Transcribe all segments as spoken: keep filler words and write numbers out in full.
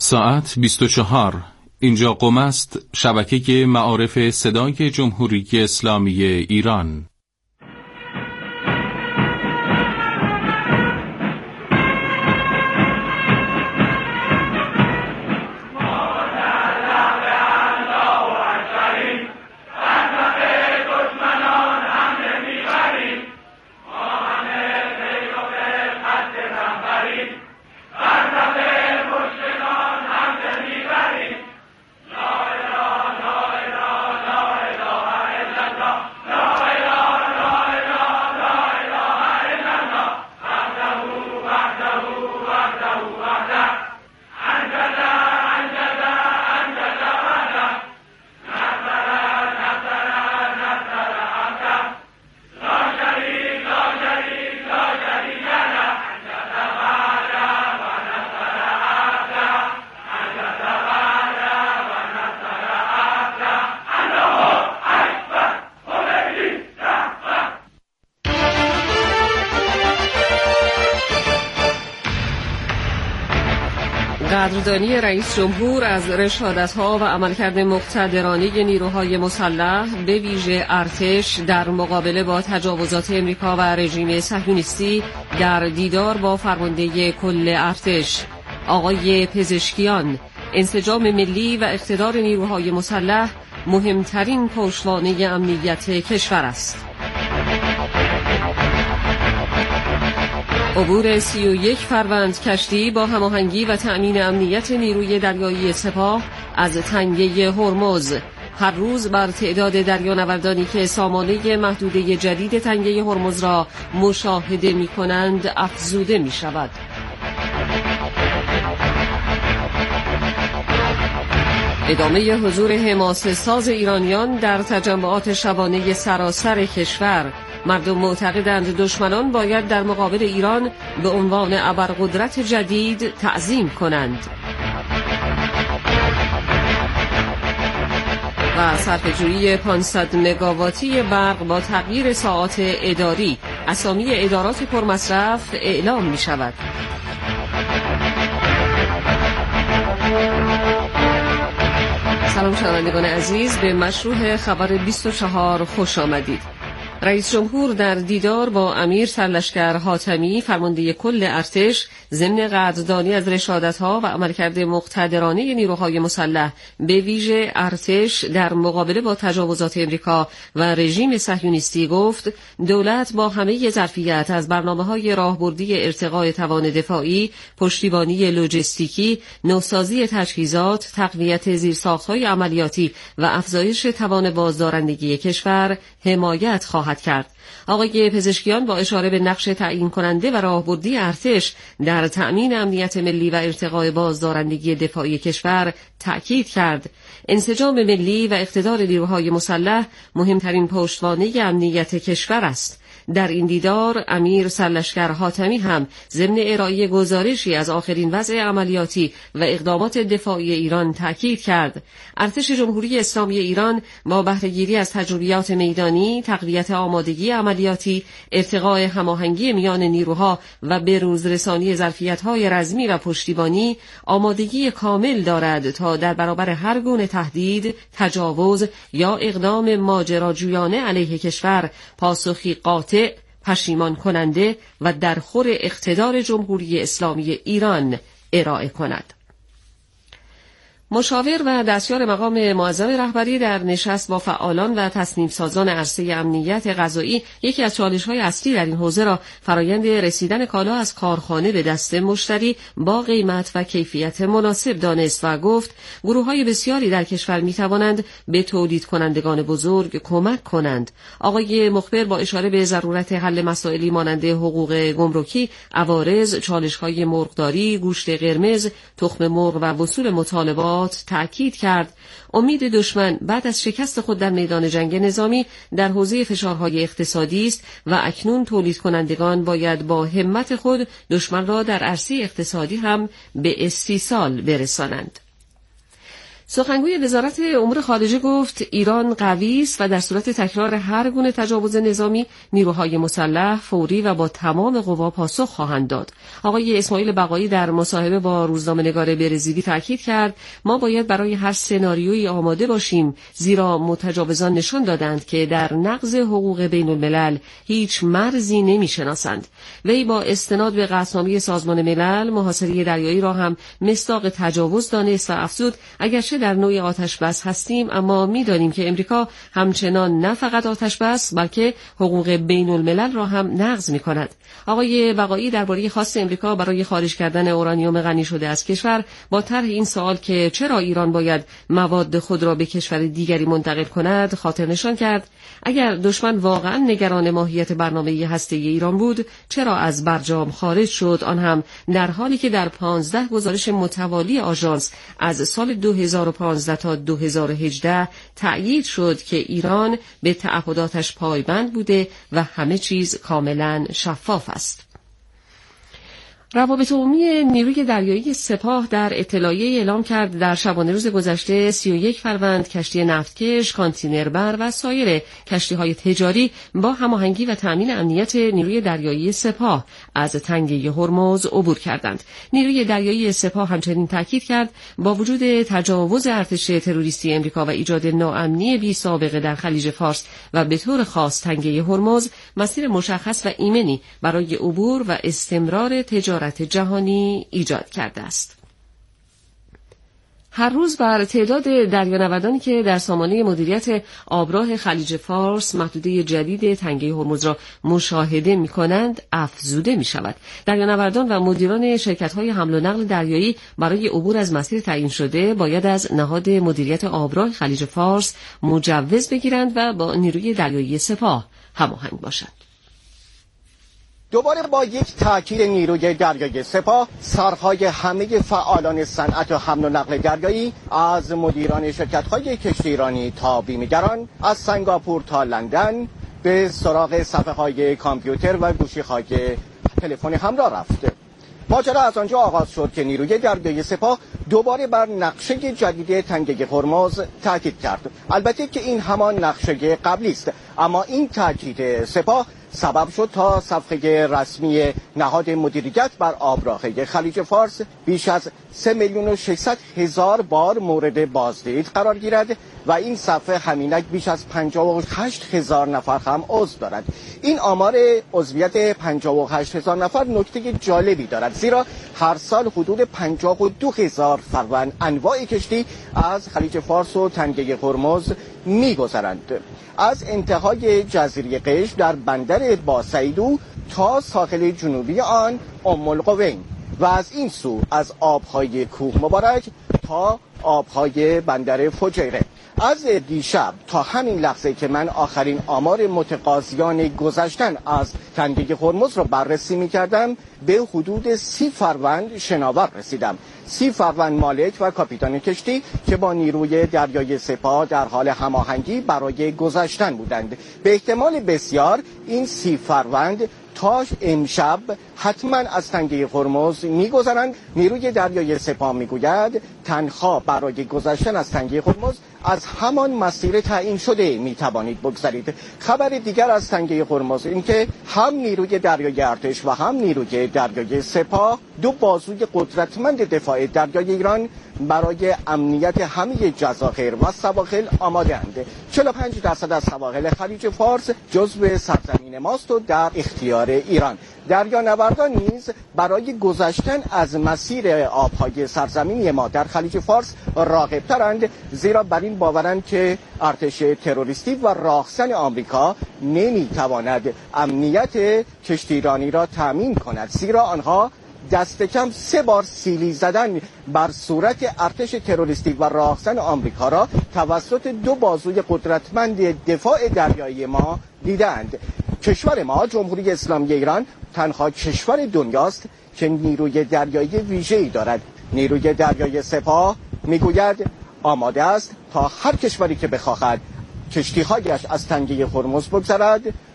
ساعت بیست و چهار. اینجا قم است، شبکه معارف صدای جمهوری اسلامی ایران. قدردانی رئیس جمهور از رشادت‌ها و عملکرد مقتدرانه نیروهای مسلح به ویژه ارتش در مقابله با تجاوزات امریکا و رژیم صهیونیستی در دیدار با فرمانده کل ارتش. آقای پزشکیان: انسجام ملی و اقتدار نیروهای مسلح مهمترین پشتوانه امنیت کشور است. عبور سی و یک فروند کشتی با هماهنگی و تأمین امنیت نیروی دریایی سپاه از تنگه هرمز. هر روز بر تعداد دریانوردانی که سامانه محدوده جدید تنگه هرمز را مشاهده می کنند افزوده می شود. ادامه حضور حماسه ساز ایرانیان در تجمعات شبانه سراسر کشور. مردم معتقدند دشمنان باید در مقابل ایران به عنوان ابرقدرت جدید تعظیم کنند. و صرفه‌جویی پانصد مگاواتی برق با تغییر ساعات اداری. اسامی ادارات پرمصرف اعلام می شود. سلام شنوندگان عزیز، به مشروع خبر بیست و چهار خوش آمدید. رئیس جمهور در دیدار با امیر سرلشکر حاتمی فرمانده کل ارتش ضمن قدردانی از رشادت‌ها و عملکرد مقتدرانه نیروهای مسلح به ویژه ارتش در مقابله با تجاوزات امریکا و رژیم صهیونیستی گفت دولت با همه ظرفیت از برنامه‌های راهبردی ارتقاء توان دفاعی، پشتیبانی لوجستیکی، نوسازی تجهیزات، تقویت زیرساخت‌های عملیاتی و افزایش توان بازدارندگی کشور حمایت خواهد کرد. آقای پزشکیان با اشاره به نقش تعیین کننده و راهبردی ارتش در تأمین امنیت ملی و ارتقاء بازدارندگی دفاعی کشور تأکید کرد انسجام ملی و اقتدار نیروهای مسلح مهمترین پشتوانه امنیت کشور است. در این دیدار امیر سرلشکر حاتمی هم ضمن ارائه گزارشی از آخرین وضع عملیاتی و اقدامات دفاعی ایران تأکید کرد ارتش جمهوری اسلامی ایران با بهره‌گیری از تجربیات میدانی، تقویت آمادگی عملیاتی، ارتقاء هماهنگی میان نیروها و بروز رسانی ظرفیت‌های رزمی و پشتیبانی آمادگی کامل دارد تا در برابر هر گونه تهدید، تجاوز یا اقدام ماجراجویانه علیه کشور پاسخی قاطع، پشیمان کننده و در خور اقتدار جمهوری اسلامی ایران ارائه کند. مشاور و دستیار مقام معظم رهبری در نشست با فعالان و تصمیم سازان عرصه امنیت غذایی یکی از چالش‌های اصلی در این حوزه را فرایند رسیدن کالا از کارخانه به دست مشتری با قیمت و کیفیت مناسب دانست و گفت گروه‌های بسیاری در کشور می‌توانند به تولید کنندگان بزرگ کمک کنند. آقای مخبر با اشاره به ضرورت حل مسائلی مانند حقوق گمرکی، عوارض، چالش‌های مرغداری، گوشت قرمز، تخم مرغ و وصول مطالبات تأکید کرد امید دشمن بعد از شکست خود در میدان جنگ نظامی در حوزه فشارهای اقتصادی است و اکنون تولید کنندگان باید با همت خود دشمن را در عرصه اقتصادی هم به استیصال برسانند. سخنگوی وزارت امور خارجه گفت ایران قوی است و در صورت تکرار هر گونه تجاوز نظامی نیروهای مسلح فوری و با تمام قوا پاسخ خواهند داد. آقای اسماعیل بقایی در مصاحبه با روزنامه‌نگار برزیلی تاکید کرد ما باید برای هر سناریویی آماده باشیم، زیرا متجاوزان نشان دادند که در نقض حقوق بین الملل هیچ مرزی نمی‌شناسند. وی با استناد به قطعنامه سازمان ملل محاصره دریایی را هم مصداق تجاوز دانست و افزود اگرچه در نوع آتش بس هستیم اما می‌دانیم که امریکا همچنان نه فقط آتش بس بلکه حقوق بین الملل را هم نقض می‌کند. آقای بقایی درباره خواست امریکا برای خارج کردن اورانیوم غنی شده از کشور با طرح این سوال که چرا ایران باید مواد خود را به کشور دیگری منتقل کند خاطر نشان کرد اگر دشمن واقعا نگران ماهیت برنامه هسته‌ای ایران بود چرا از برجام خارج شد، آن هم در حالی که در پانزده گزارش متوالی آژانس از سال دو هزار و پانزده تا دو هزار و هجده تأیید شد که ایران به تعهداتش پایبند بوده و همه چیز کاملا شفاف است. روابط عمومی نیروی دریایی سپاه در اطلاعیه اعلام کرد در شبانه روز گذشته سی و یک فروند کشتی نفتکش، کانتینربر و سایر کشتی‌های تجاری با هماهنگی و تأمین امنیت نیروی دریایی سپاه از تنگه هرمز عبور کردند. نیروی دریایی سپاه همچنین تاکید کرد با وجود تجاوز ارتش تروریستی امریکا و ایجاد ناامنی بی سابقه در خلیج فارس و به طور خاص تنگه هرمز مسیر مشخص و ایمنی برای عبور و استمرار تجارت جهانی ایجاد کرده است. هر روز بر تعداد دریانوردانی که در سامانه مدیریت آبراه خلیج فارس محدوده جدید تنگه هرمز را مشاهده می‌کنند افزوده می‌شود. دریانوردان و مدیران شرکت‌های حمل و نقل دریایی برای عبور از مسیر تعیین شده باید از نهاد مدیریت آبراه خلیج فارس مجوز بگیرند و با نیروی دریایی سپاه هماهنگ باشند. دوباره با یک تاکید نیروی دریایی سپاه سرهای همه فعالان صنعت و حمل و نقل دریایی از مدیران شرکت‌های کشتی ایرانی تا بیمه‌گران از سنگاپور تا لندن به سراغ صفحه‌های کامپیوتر و گوشی‌های تلفن همراه رفت. ماجرا از آنجا آغاز شد که نیروی دریایی سپاه دوباره بر نقشه جدید تنگه هرمز تاکید کرد. البته که این همان نقشه قبلی است، اما این تاکید سپاه سبب شد تا صفحه رسمی نهاد مدیریت بر آبراهه خلیج فارس بیش از سه میلیون و ششصد هزار بار مورد بازدید قرار گیرد و این صفحه همینک بیش از پنجاه و هشت هزار نفر هم عضو دارد. این آمار عضویت پنجاه و هشت هزار نفر نکته جالبی دارد، زیرا هر سال حدود پنجاه و دو هزار فروند انواع کشتی از خلیج فارس و تنگه هرمز می‌گذرند. از انتهای جزیره قشم در بندر باسعیدو تا ساحل جنوبی آن ام القوین و از این سو از آبهای کوه مبارک تا آبهای بندر فجیره. از دیشب تا همین لحظه که من آخرین آمار متقاضیان گذشتن از تنگه هرمز را بررسی می کردم به حدود سی فروند شناور رسیدم. سی فروند مالک و کاپیتان کشتی که با نیروی دریایی سپاه در حال هماهنگی برای گذشتن بودند. به احتمال بسیار این سی فروند تا امشب حتما از تنگه هرمز می‌گذرند. نیروی دریایی سپاه می‌گوید تنها برای گذشتن از تنگه هرمز از همان مسیر تعیین شده می‌توانید بگذرید. خبر دیگر از تنگه هرمز این که هم نیروی دریایی ارتش و هم نیروی دریایی سپاه دو بازوی قدرتمند دفاع دریایی ایران برای امنیت همه جزایر و سواحل آماده‌اند. چهل و پنج درصد از سواحل خلیج فارس جزو سرزمین ماست و در اختیار ایران. دریانوردان نیز برای گذشتن از مسیر آبهای سرزمینی ما در خلیج فارس راغب‌ترند، زیرا بر این باورند که ارتش تروریستی و راهزن آمریکا نمی‌تواند امنیت کشتی ایرانی را تامین کند، زیرا آنها دست کم سه بار سیلی زدن بر صورت ارتش تروریستی و راهزن آمریکا را توسط دو بازوی قدرتمند دفاع دریایی ما دیدند. کشور ما جمهوری اسلامی ایران تنها کشور دنیاست که نیروی دریایی ویژه‌ای دارد. نیروی دریایی سپاه میگوید آماده است تا هر کشوری که بخواهد کشتی‌هایش از تنگه هرمز بگذرد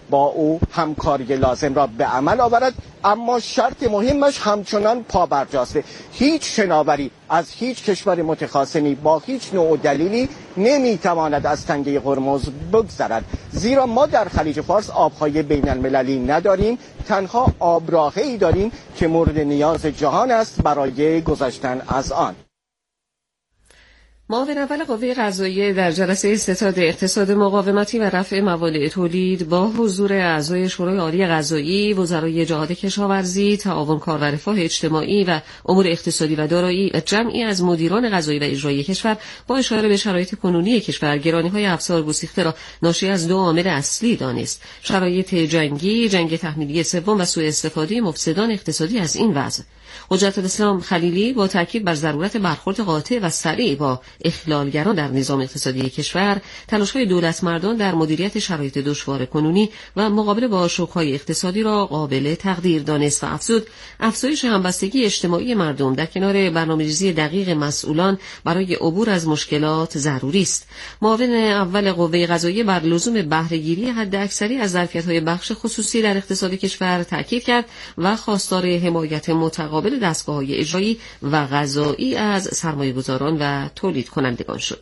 با او همکاری لازم را به عمل آورد، اما شرط مهمش همچنان پابرجاسته. هیچ شناوری از هیچ کشور متخاصمی با هیچ نوع دلیلی نمیتواند از تنگه هرمز بگذرد، زیرا ما در خلیج فارس آبهای بین المللی نداریم، تنها آبراهه‌ای داریم که مورد نیاز جهان است برای گذشتن از آن. معاون اول قوه قضاییه در جلسه ستاد اقتصاد مقاومتی و رفع موانع تولید با حضور اعضای شورای عالی قضایی، وزرای جهاد کشاورزی، تعاون کار و رفاه اجتماعی و امور اقتصادی و دارایی و جمعی از مدیران قضایی و اجرایی کشور با اشاره به شرایط کنونی کشور گرانی‌های افسار گسیخته را ناشی از دو عامل اصلی دانست: شرایط جنگی، جنگ تحمیلی سوم و سوء استفاده مفسدان اقتصادی از این وضع. حجت الاسلام خلیلی با تاکید بر ضرورت برخورد قاطع و سریع با اخلالگران در نظام اقتصادی کشور، تلاش‌های دولتمردان در مدیریت شرایط دشوار کنونی و مقابله با شوک‌های اقتصادی را قابل تقدیر دانست و افزود افزایش همبستگی اجتماعی مردم در کنار برنامه‌ریزی دقیق مسئولان برای عبور از مشکلات ضروری است. معاون اول قوه قضاییه بر لزوم بهره‌گیری حداکثری از ظرفیت‌های بخش خصوصی در اقتصاد کشور تاکید کرد و خواستار حمایت متقابل دستگاه‌های اجرایی و قضایی از سرمایه‌گذاران و تولید کنندگان شد.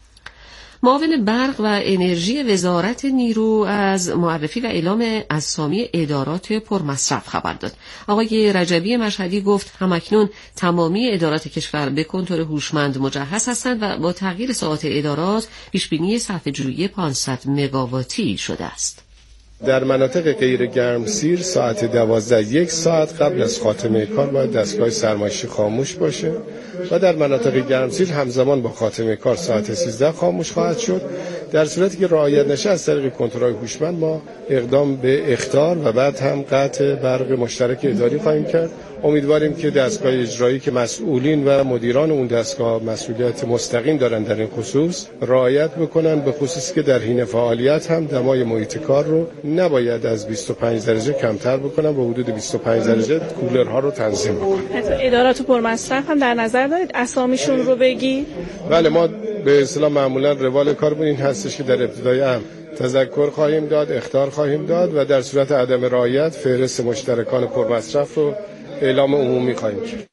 معاون برق و انرژی وزارت نیرو از معرفی و اعلام اسامی ادارات پرمصرف خبر داد. آقای رجبی مشهدی گفت همکنون تمامی ادارات کشور به کنتور هوشمند مجهز هستند و با تغییر ساعات ادارات پیشبینی صرفه‌جویی پانصد مگاواتی شده است. در مناطق غیر گرمسیر ساعت دوازده یک ساعت قبل از خاتمه کار باید دستگاه سرمایشی خاموش باشه و در مناطق گرمسیر همزمان با خاتمه کار ساعت سیزده خاموش خواهد شد. در صورتی که رعایت نشه از طریق کنترل هوشمند ما اقدام به اخطار و بعد هم قطع برق مشترک اداری خواهیم کرد. امیدواریم که دستگاه اجرایی که مسئولین و مدیران اون دستگاه مسئولیت مستقیم دارن در این خصوص رعایت بکنن، به خصوصی که در حین فعالیت هم دمای محیط کار رو نباید از بیست و پنج درجه کمتر بکنن، با حدود بیست و پنج درجه کولرها رو تنظیم بکنن. ادارات پرمصرف هم در نظر دارید اسامیشون رو بگی؟ بله، ما به اصطلاح معمولا روال کارمون این هستش که در ابتدای امر تذکر خواهیم داد، اخطار خواهیم داد و در صورت عدم رعایت فهرست مشترکان پرمصرف رو اعلام عمومی خواهیم کرد.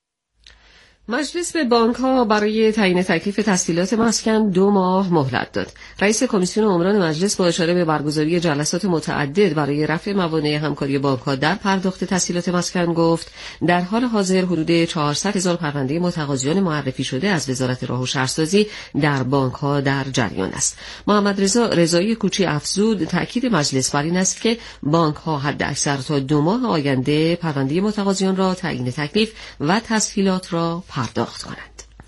مجلس به بانک‌ها برای تعیین تکلیف تسهیلات مسکن دو ماه مهلت داد. رئیس کمیسیون عمران مجلس با اشاره به برگزاری جلسات متعدد برای رفع موانع همکاری بانک‌ها در پرداخت تسهیلات مسکن گفت در حال حاضر حدود چهارصد هزار پرونده متقاضیان معرفی شده از وزارت راه و شهرسازی در بانک‌ها در جریان است. محمد رضا رضایی کوچی افزود تأکید مجلس بر این است که بانک‌ها حداکثر تا دو ماه آینده پرونده متقاضیان را تعیین تکلیف و تسهیلات را پرداخت کنند.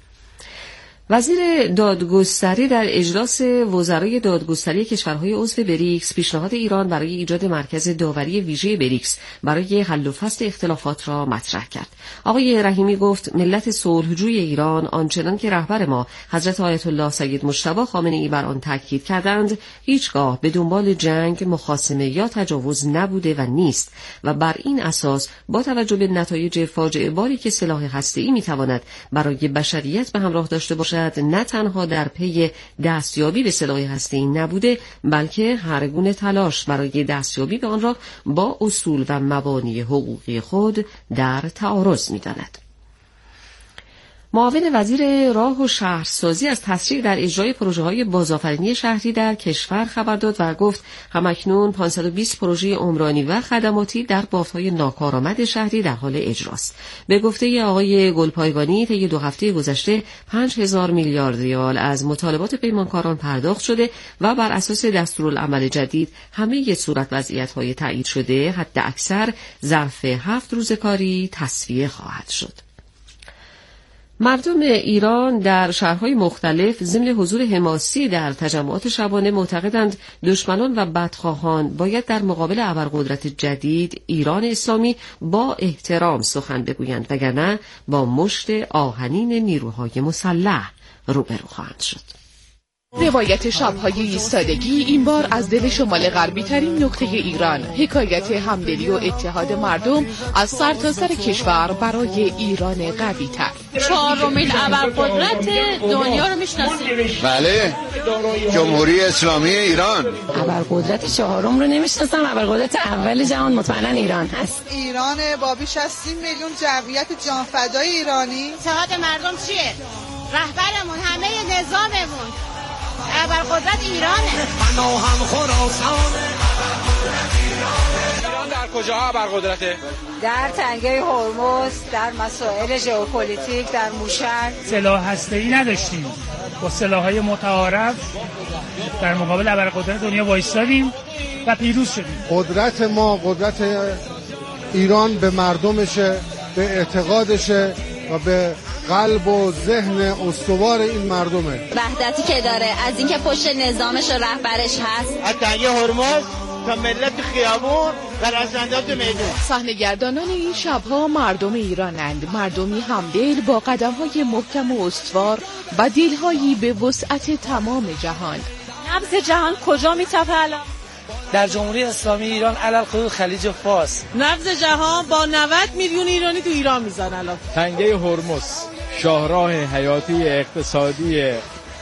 وزیر دادگستری در اجلاس وزرای دادگستری کشورهای عضو بریکس پیشنهاد ایران برای ایجاد مرکز داوری ویژه بریکس برای حل و فصل اختلافات را مطرح کرد. آقای رحیمی گفت ملت صلحجوی ایران آنچنان که رهبر ما حضرت آیت الله سید مجتبی خامنه‌ای بر آن تاکید کردند هیچگاه به دنبال جنگ، مخاصمه یا تجاوز نبوده و نیست و بر این اساس با توجه به نتایج فاجعه باری که سلاح هسته‌ای می‌تواند برای بشریت به همراه داشته باشد نه تنها در پی دستیابی به سلاح هسته‌ای نبوده بلکه هر گونه تلاش برای دستیابی به آن را با اصول و مبانی حقوقی خود در تعارض می‌داند. معاون وزیر راه و شهرسازی از تسریع در اجرای پروژه‌های بازآفرینی شهری در کشور خبر داد و گفت همکنون پانصد و بیست پروژه عمرانی و خدماتی در بافت‌های ناکارآمد شهری در حال اجراست. به گفته آقای گلپایگانی طی دو هفته گذشته پنج هزار میلیارد ریال از مطالبات پیمانکاران پرداخت شده و بر اساس دستورالعمل جدید همه صورت وضعیت‌های تایید شده حد اکثر ظرف هفت روز کاری تسویه خواهد شد. مردم ایران در شهرهای مختلف ضمن حضور حماسی در تجمعات شبانه معتقدند دشمنان و بدخواهان باید در مقابل ابرقدرت جدید ایران اسلامی با احترام سخن بگویند وگرنه با مشت آهنین نیروهای مسلح روبرو خواهند شد. روایت شب‌های ایستادگی این بار از دل شمال غربی ترین نقطه ایران، حکایت همدلی و اتحاد مردم از سرتاسر سر کشور برای ایران قوی تر. چهارمین ابرقدرت دنیا رو میشناسید؟ بله، جمهوری اسلامی ایران. ابرقدرت چهارم رو نمیشناسم، ابرقدرت اول جهان مطمئنا ایران هست. ایران با بیش از سی میلیون جمعیت جانفدای ایرانی. اتحاد مردم چیه؟ رهبرمون، همه نظاممون ابرقدرت ایرانه. منو هم خراسانه. ایران در کجا ابرقدرته؟ در تنگه هرمز، در مسائل ژئوپلیتیک، در موشک. سلاح هسته‌ای نداشتیم، با سلاح‌های متعارف در مقابل ابرقدرت دنیا وایسادیم و پیروز شدیم. قدرت ما، قدرت ایران به مردمشه، به اعتقادشه و به قلب و ذهن استوار این مردمه. وحدتی که داره از اینکه پشت نظامش و رهبرش هست، از تنگه هرمز تا ملت خیابون و رسندات میدون. صحنه‌گردانان این شب‌ها مردم ایرانند، مردمی همدل با قدم‌های محکم و استوار و دل‌هایی به وسعت تمام جهان. نبض جهان کجا میتپه الان؟ در جمهوری اسلامی ایران علل خصوص خلیج فارس. نبض جهان با نود میلیون ایرانی تو ایران میزنه الان. تنگه هرمز، شاهراه حیاتی اقتصادی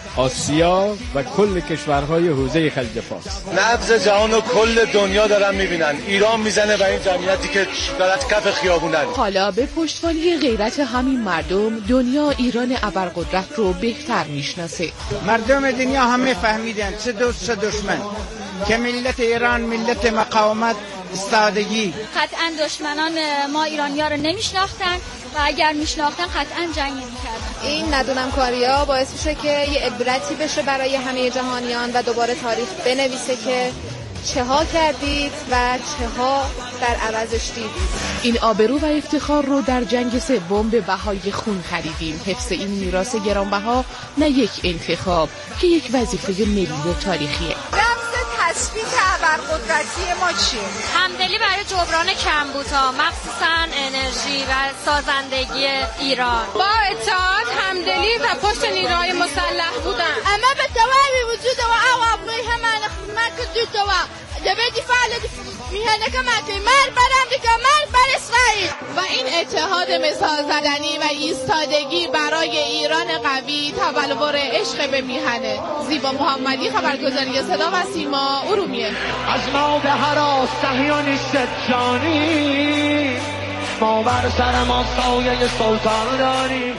آسیا و کل کشورهای حوزه خلیج فارس. نبض جهان و کل دنیا دارن میبینن، ایران میزنه و این جمعیتی که دارد کف خیابونن. حالا به پشتوانه غیرت همین مردم دنیا ایران ابرقدرت رو بهتر میشناسه. مردم دنیا همه فهمیدن چه دوست چه دشمن، که ملت ایران ملت مقاومت استادگی. قطعا دشمنان ما ایرانی‌ها رو نمیشناختن و اگر میشناختن قطعا جنگ نمی‌کردن. این ندونم کاریا باعث میشه که یه عبرتی بشه برای همه جهانیان و دوباره تاریخ بنویسه که چه ها کردید و چه ها در عوضش دیدید. این آبرو و افتخار رو در جنگ سوم به بهای خون خریدیم. حفظ این میراث گرانبها نه یک انتخاب که یک وظیفه ملی و تاریخیه. تثبیت ابرقدرتی ما چیه؟ همدلی برای جبران کمبودها، مخصوصا انرژی و سازندگی ایران. با اتحاد، همدلی و پشت نیروهای مسلح بودن. اما به توابی وجود و عوامل همان خدمت دو دوا دبی دفاع میهنه که مکه مر بر امریکا مر بر اسرائیل. و این اتحاد مثال زدنی و ایستادگی برای ایران قوی تبلور عشق به میهنه. زیبا محمدی، خبرگزاری صدا و سیما، ارومیه. از ما به هراس صهیونی ستشانی، ما بر سر ما سایه سلطان داریم.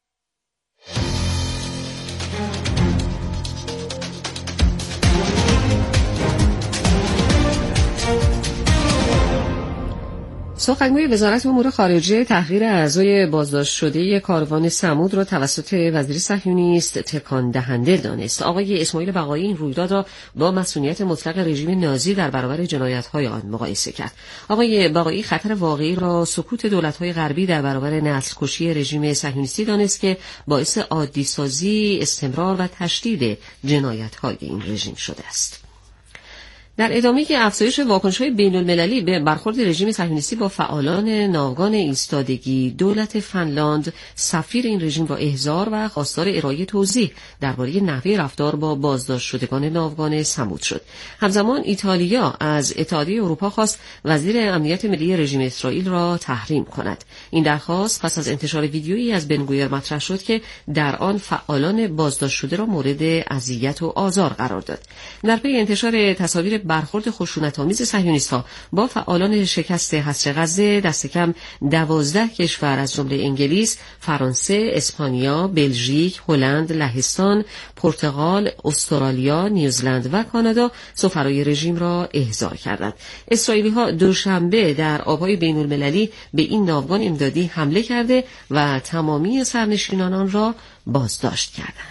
سخنگوی وزارت امور خارجه تحقیر اعضای بازداشت شده کاروان ثمود را توسط وزیر صهیونیست تکان دهنده دانست. آقای اسماعیل بقایی این رویداد را با مسئولیت مطلق رژیم نازی در برابر جنایت‌های آن مقایسه کرد. آقای بقایی خطر واقعی را سکوت دولت‌های غربی در برابر نسل‌کشی رژیم صهیونیستی دانست که باعث عادی‌سازی، استمرار و تشدید جنایت‌های این رژیم شده است. در ادامه که افزایش واکنش‌های بین‌المللی به برخورد رژیم صهیونیستی با فعالان ناوگان ایستادگی، دولت فنلاند سفیر این رژیم را احضار و خواستار ارائه توضیح درباره نحوه رفتار با بازداشت شدگان ناوگان ثمود شد. همزمان ایتالیا از اتحادیه اروپا خواست وزیر امنیت ملی رژیم اسرائیل را تحریم کند. این درخواست پس از انتشار ویدیویی از بنگویر مطرح شد که در آن فعالان بازداشت شده را مورد اذیت و آزار قرار داد. در پی انتشار تصاویر برخورد خشونت‌آمیز صهیونیست‌ها با فعالان شکست حصر غزه، دست کم دوازده کشور از جمله انگلیس، فرانسه، اسپانیا، بلژیک، هلند، لهستان، پرتغال، استرالیا، نیوزلند و کانادا سفرای رژیم را احضار کردند. اسرائیلی‌ها دوشنبه در آب‌های بین‌المللی به این ناوگان امدادی حمله کرده و تمامی سرنشینان آن را بازداشت کردند.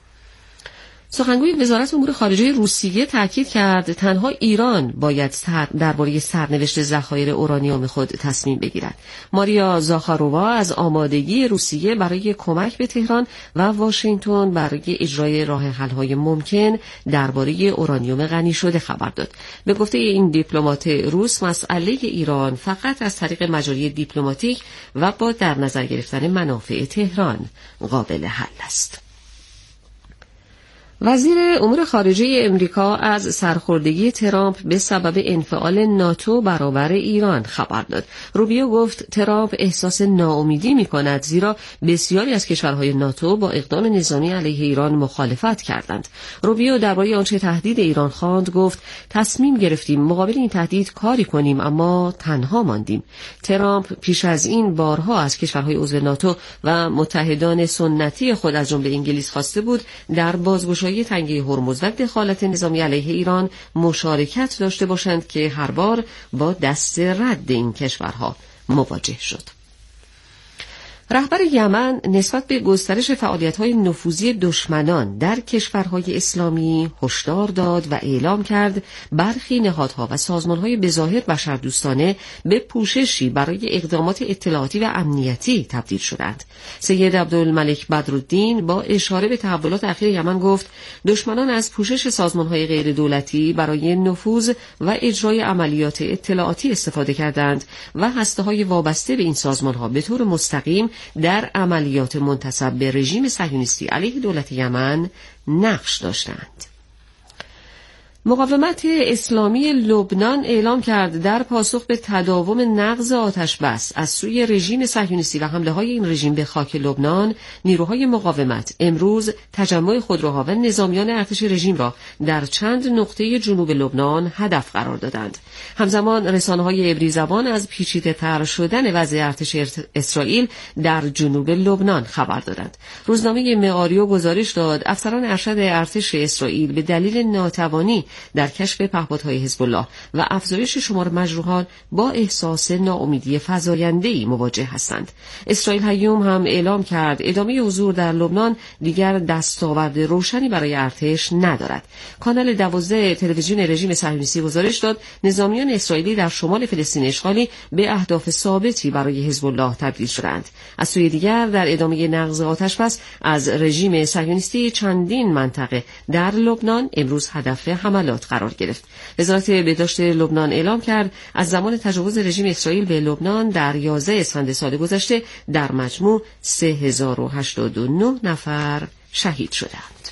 سخنگوی وزارت امور خارجه روسیه تاکید کرد تنها ایران باید درباره سرنوشت ذخایر اورانیوم خود تصمیم بگیرد. ماریا زاخارووا از آمادگی روسیه برای کمک به تهران و واشنگتن برای اجرای راه حل‌های ممکن درباره اورانیوم غنی شده خبر داد. به گفته این دیپلمات روس، مسئله ایران فقط از طریق مجاری دیپلماتیک و با در نظر گرفتن منافع تهران قابل حل است. وزیر امور خارجه امریکا از سرخوردگی ترامپ به سبب انفعال ناتو برابر ایران خبر داد. روبیو گفت ترامپ احساس ناامیدی می‌کند زیرا بسیاری از کشورهای ناتو با اقدام نظامی علیه ایران مخالفت کردند. روبیو درباره آنچه تهدید ایران خواند گفت تصمیم گرفتیم مقابل این تهدید کاری کنیم اما تنها ماندیم. ترامپ پیش از این بارها از کشورهای عضو ناتو و متحدان سنتی خود از جمله انگلیس خواسته بود در بازگشایی تنگه هرمز و دخالت نظامی علیه ایران مشارکت داشته باشند که هر بار با دست رد این کشورها مواجه شد. رهبر یمن نسبت به گسترش فعالیت‌های نفوذی دشمنان در کشورهای اسلامی هشدار داد و اعلام کرد برخی نهادها و سازمان‌های بظاهر بشردوستانه به پوششی برای اقدامات اطلاعاتی و امنیتی تبدیل شدند. سید عبدالملک بدرالدین با اشاره به تحولات اخیر یمن گفت دشمنان از پوشش سازمان‌های غیر دولتی برای نفوذ و اجرای عملیات اطلاعاتی استفاده کردند و هسته‌های وابسته به این سازمان‌ها به طور مستقیم در عملیات منتسب به رژیم صهیونیستی علیه دولت یمن نقش داشتند. مقاومت اسلامی لبنان اعلام کرد در پاسخ به تداوم نقض آتش بس از سوی رژیم صهیونیستی و حمله های این رژیم به خاک لبنان، نیروهای مقاومت امروز تجمع خودروها و نظامیان ارتش رژیم را در چند نقطه جنوب لبنان هدف قرار دادند. همزمان رسانه‌های عبری زبان از پیچیده‌تر شدن وضع ارتش اسرائیل در جنوب لبنان خبر دادند. روزنامه معاریو گزارش داد افسران ارشد ارتش اسرائیل به دلیل ناتوانی در کشف پهپادهای حزب الله و افزایش شمار مجروحان با احساس ناامیدی فزاینده‌ای مواجه هستند. اسرائیل هیوم هم اعلام کرد ادامه حضور در لبنان دیگر دستاورد روشنی برای ارتش ندارد. کانال دوازده تلویزیون رژیم صهیونیستی گزارش داد نظامیان اسرائیلی در شمال فلسطین اشغالی به اهداف ثابتی برای حزب الله تبدیل شدند. از سوی دیگر در ادامه نقض آتش‌بس از رژیم صهیونیستی چندین منطقه در لبنان امروز هدف حملات قرار گرفت. وزارت بهداشت لبنان اعلام کرد از زمان تجاوز رژیم اسرائیل به لبنان در یازده اسفند سال گذشته در مجموع سه هزار و هشتاد و نه نفر شهید شدند.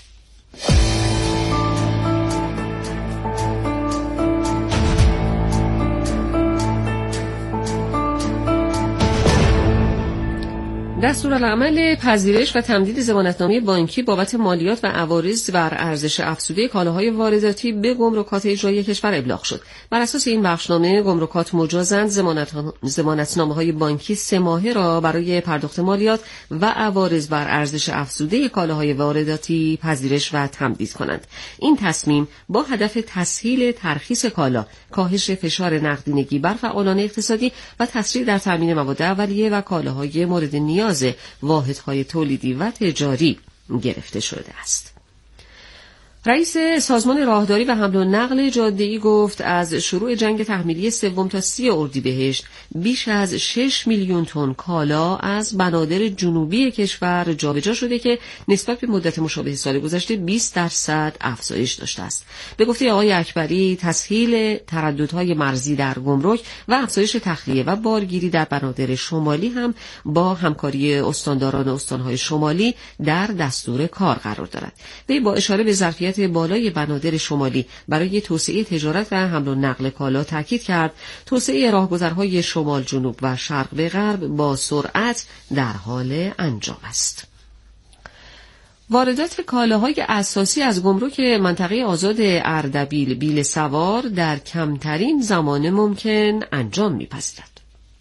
دستورالعمل پذیرش و تمدید ضمانتنامه بانکی بابت مالیات و عوارض بر ارزش افزوده کالاهای وارداتی به گمرکات اجرایی کشور ابلاغ شد. بر اساس این بخشنامه گمرکات مجازند ضمانتنامه‌های بانکی سه ماهه را برای پرداخت مالیات و عوارض بر ارزش افزوده کالاهای وارداتی پذیرش و تمدید کنند. این تصمیم با هدف تسهیل ترخیص کالا، کاهش فشار نقدینگی بر فعالان اقتصادی و تسریع در تامین مواد اولیه و کالاهای مورد نیاز واحدهای تولیدی و تجاری گرفته شده است. رئیس سازمان راهداری و حمل و نقل جاده‌ای گفت از شروع جنگ تحمیلی سوم تا سی اردیبهشت بیش از شش میلیون تن کالا از بنادر جنوبی کشور جابجا شده که نسبت به مدت مشابه سال گذشته بیست درصد افزایش داشته است. به گفته آقای اکبری تسهیل ترددهای مرزی در گمرک و افزایش تخلیه و بارگیری در بنادر شمالی هم با همکاری استانداران استانهای شمالی در دستور کار قرار دارد. وی با اشاره به ظرفیت بالای بنادر شمالی برای توسعه تجارت و حمل و نقل کالا تاکید کرد توسعه راهگذرهای شمال جنوب و شرق به غرب با سرعت در حال انجام است. واردات کالاهای اساسی از گمرک منطقه آزاد اردبیل بیل سوار در کمترین زمان ممکن انجام می‌پذیرد.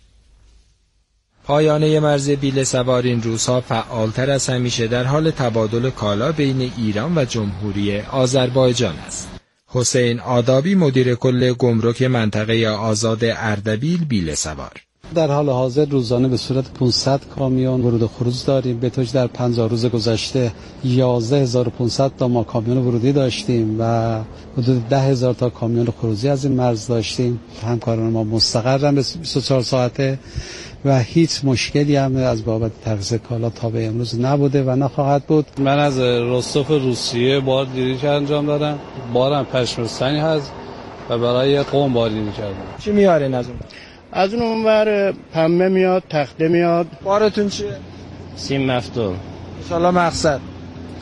پایانه مرز بیل سوار این روزها فعالتر از همیشه در حال تبادل کالا بین ایران و جمهوری آذربایجان است. حسین آدابی مدیر کل گمرک منطقه آزاد اردبیل بیل سوار: در حال حاضر روزانه به صورت پانصد کامیون ورود و خروج داریم. به توش در پنجاه روز گذشته یازده هزار و پانصد تا ما کامیون ورودی داشتیم و حدود ده هزار تا کامیون خروجی از این مرز داشتیم. همکاران ما مستقرن به بیست و چهار ساعته و هیچ مشکلی هم از بابت ترخیص کالا تا به امروز نبوده و نخواهد بود. من از رستوف روسیه بار دیریش انجام دادم. بارم پشمرستانی هست و برای قوم بار دیری کردم. چی میارین از اون؟ از اون اونور پنبه میاد، تخته میاد. بارتون چیه؟ سیم مفتول. انشالله مقصد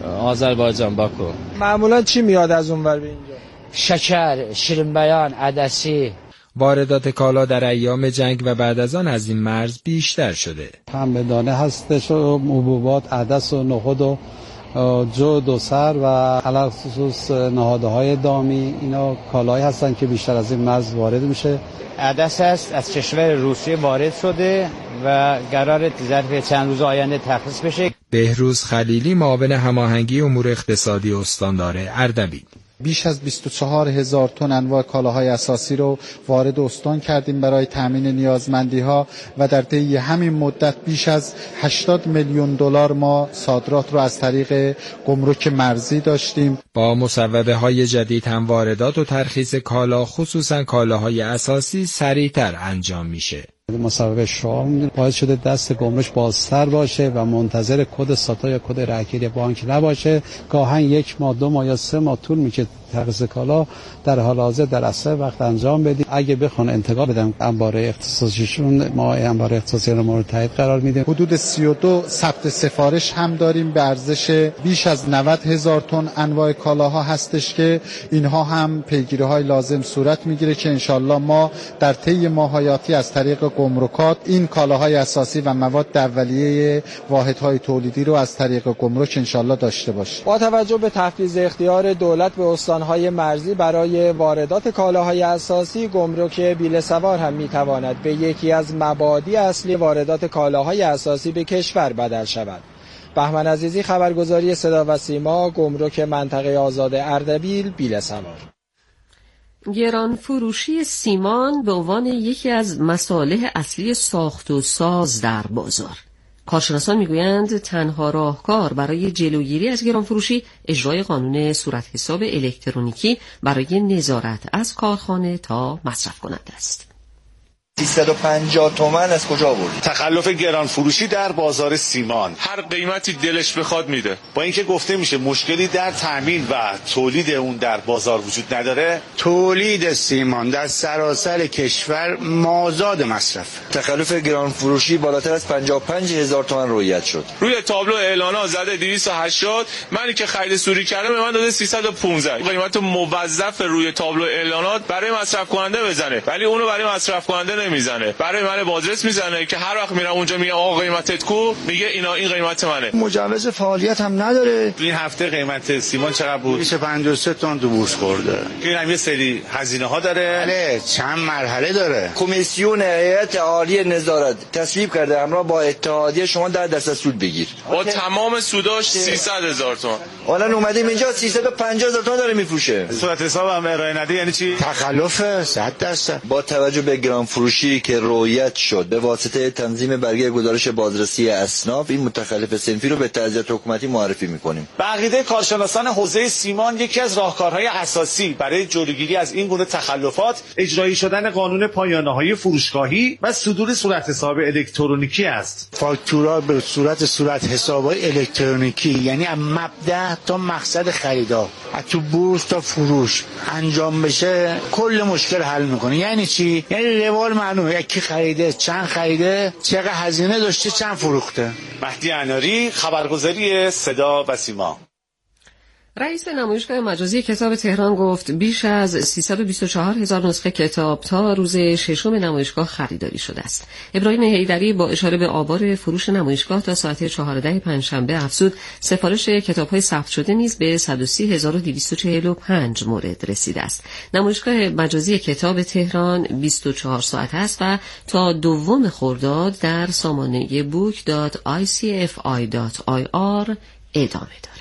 آذربایجان باکو. معمولا چی میاد از اونور به اینجا؟ شکر، شیرین بیان، عدسی. واردات کالا در ایام جنگ و بعد از آن از این مرز بیشتر شده. پنبه دانه هستش و حبوبات، عدس و نخود و جو دو سر و علاوه خصوص نهادهای دامی، اینا کالایی هستن که بیشتر از این مرز وارد میشه. عدس است از کشور روسیه وارد شده و قرار ظرف چند روز آینده تخلص بشه. بهروز خلیلی، معاون هماهنگی امور اقتصادی استاندار اردبیل: بیش از بیست و چهار هزار تن انواع کالاهای اساسی رو وارد استان کردیم برای تامین نیازمندی‌ها و در طی همین مدت بیش از هشتاد میلیون دلار ما صادرات رو از طریق گمرک مرزی داشتیم. با مصوبه‌های جدید هم واردات و ترخیص کالا، خصوصا کالاهای اساسی، سریعتر انجام میشه. مصوبه شام باعث شده دست گمرک بازتر باشه و منتظر کد ساتا یا کد رهگیری بانک نباشه. گاهن یک ماه، دو ماه یا سه ماه طول میکشه ترخیص کالا در حال حاضر در اسرع وقت انجام بدیم. اگه بخوان انتقال بدن انبار اختصاصیشون، ما انبار اختصاصی رو مورد تایید قرار میدیم. حدود سی و دو ثبت سفارش هم داریم به ارزش بیش از نود هزار تن انواع کالاها هستش که اینها هم پیگیری‌های لازم صورت میگیره که انشالله ما در طی ماه‌های آتی از طریق گمرکات این کالاهای اساسی و مواد اولیه واحدهای تولیدی رو از طریق گمرک انشالله داشته باشیم. با توجه به تفویض اختیار دولت به استانهای مرزی برای واردات کالاهای اساسی، گمرک بیله‌سوار هم میتواند به یکی از مبادی اصلی واردات کالاهای اساسی به کشور بدل شود. بهمن عزیزی، خبرگزاری صدا و سیما، گمرک منطقه آزاد اردبیل، بیله‌سوار. گران فروشی سیمان به عنوان یکی از مصالح اصلی ساخت و ساز در بازار. کارشناسان میگویند تنها راهکار برای جلوگیری از گران فروشی اجرای قانون صورت حساب الکترونیکی برای نظارت از کارخانه تا مصرف کننده است. سیصد و پنجاه تومن از کجا آوردی؟ تخلف گران فروشی در بازار سیمان. هر قیمتی دلش بخواد میده. با اینکه گفته میشه مشکلی در تامین و تولید اون در بازار وجود نداره. تولید سیمان در سراسر کشور مازاد مصرف. تخلف گران فروشی بالاتر از پنجاه و پنج هزار تومن رعایت شد. روی تابلو اعلانات زده دویست و هشتاد، منی که خرید سوری کردم به من داده سیصد و پانزده. قیمت موظف روی تابلو اعلانات برای مصرف کننده بزنه، ولی اونو برای مصرف کننده نمیزنه، برای من بازرس میزنه که هر وقت میرم اونجا میگه آقا قیمتت کو، میگه اینا این قیمت منه. مجوز فعالیت هم نداره. این هفته قیمت سیمان چقدر بود؟ بیست و پنج و سه تومن تو بورس خورده. این هم یه سری هزینه ها داره. بله، چند مرحله داره. کمیسیون هیئت عالی نظارت تصویب کرده همراه با اتحادیه شما در دست از سود بگیر. با تمام سوداش سیصد هزار تومان. الان اومدیم اینجا سیصد و پنجاه هزار تومان داره میفروشه. صورت حساب هم ارائه نده یعنی چی؟ تخلف صد درصد. با توجه به گران فروشی که رعایت شد به واسطه تنظیم برگه گزارش بازرسی اصناف، این متخلف صنفی رو به تعزیت حکومتی معرفی می‌کنیم. به عقیده کارشناسان حوزه سیمان یکی از راهکارهای اساسی برای جلوگیری از این گونه تخلفات اجرایی شدن قانون پایانه‌های فروشگاهی و صدور صورت حساب الکترونیکی است. فاکتورا به صورت صورت حساب‌های الکترونیکی، یعنی از مبدأ تا مقصد خریدار، از تو بورس تا فروش انجام بشه، کل مشکل حل می‌کنه. یعنی چی؟ یعنی روال معلومه کی خریده، چند خریده، چقدر هزینه داشته، چند فروخته. مهدی اناری، خبرگزاری صدا و سیما. رئیس نمایشگاه مجازی کتاب تهران گفت بیش از سیصد و بیست و چهار هزار نسخه کتاب تا روز ششم نمایشگاه خریداری شده است. ابراهیم حیدری با اشاره به آمار فروش نمایشگاه تا ساعت چهارده پنجشنبه افزود سفارش کتاب‌های ثبت شده نیز به صد و سی هزار و دویست و چهل و پنج مورد رسیده است. نمایشگاه مجازی کتاب تهران بیست و چهار ساعت است و تا دوم خرداد در سامانه بوک دات آی سی اف آی دات آی آر ادامه دارد.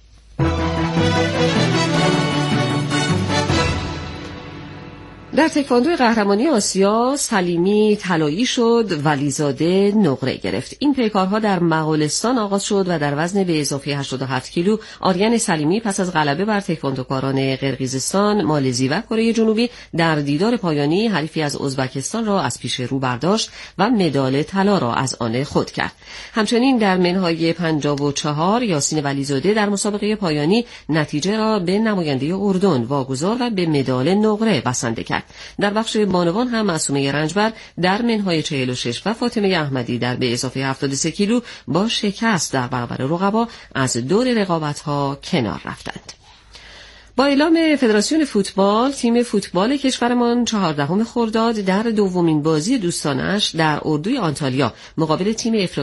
در تکواندو قهرمانی آسیا سلیمی طلایی شد، ولیزاده نقره گرفت. این پیکارها در مغولستان آغاز شد و در وزن به اضافه هشتاد و هفت کیلو آریان سلیمی پس از غلبه بر تکواندوکاران قرقیزستان، مالزی و کره جنوبی در دیدار پایانی حریفی از ازبکستان را از پیش رو برداشت و مدال طلا را از آن خود کرد. همچنین در منهای پنجاه و چهار یاسین ولیزاده در مسابقه پایانی نتیجه را به نماینده اردن واگذار و به مدال نقره بسنده کرد. در بخش بانوان هم معصومه رنجبر در منهای چهل و شش و فاطمه احمدی در به اضافه هفتاد و سه کیلو با شکست در برابر رقبا از دور رقابت‌ها کنار رفتند. با اعلام فدراسیون فوتبال، تیم فوتبال کشورمان چهاردهم خرداد در دومین بازی دوستانش در اردوی آنتالیا مقابل تیم افریقایی